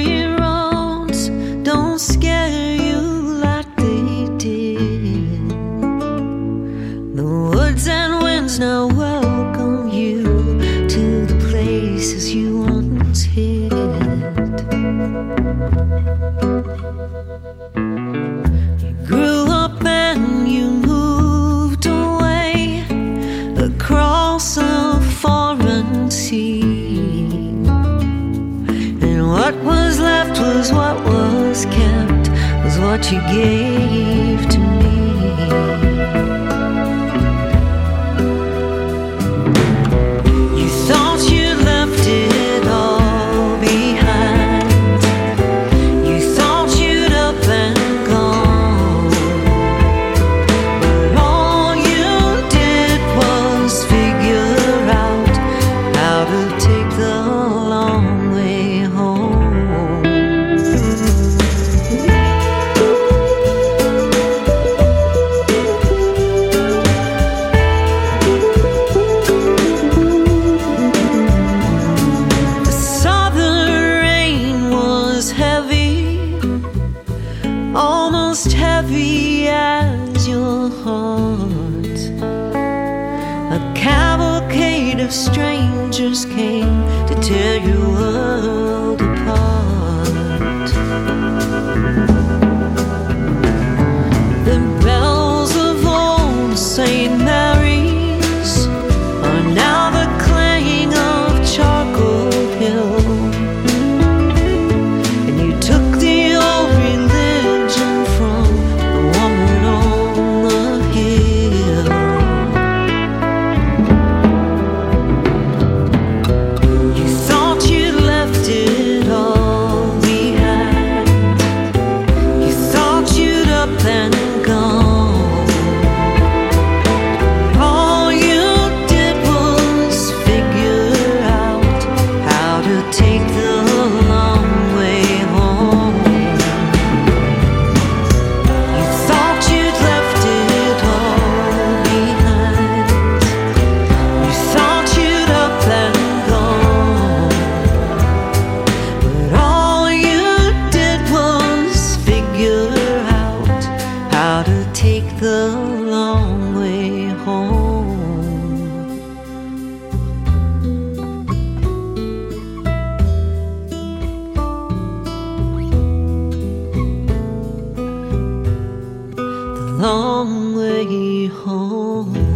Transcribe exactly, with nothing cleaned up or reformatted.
country roads don't scare you like they did. The woods and winds now welcome you to the places you once hid. You grew up and you moved away across a foreign sea, and what was left was what was kept, was what you gave to me. You thought you left it all behind. You thought you'd up and gone, but all you did was figure out how to take the long way home. I saw the rain was heavy, almost heavy as your heart. A cavalcade of strangers came to tear your world apart. The bells of old Saint Mary's are now the clang of Charcoal Hill, and you took the old religion from the woman on the hill. You thought you left it all behind. You thought you'd up and gone. All you did was figure out how to take the long way home. You thought you'd left it all behind. You thought you'd up and gone, but all you did was figure out how to take the long way home. The long way home.